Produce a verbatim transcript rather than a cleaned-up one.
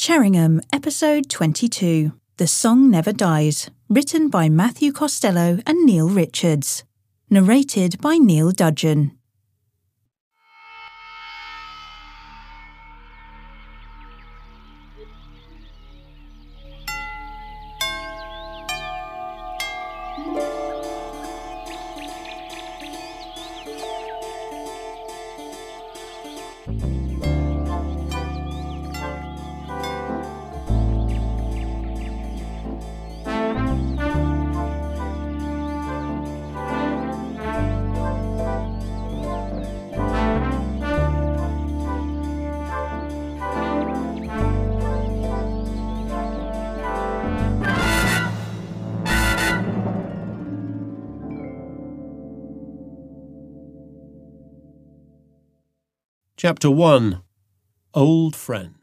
Cheringham, Episode twenty-two, The Song Never Dies, written by Matthew Costello and Neil Richards. Narrated by Neil Dudgeon. Chapter one. Old Friend.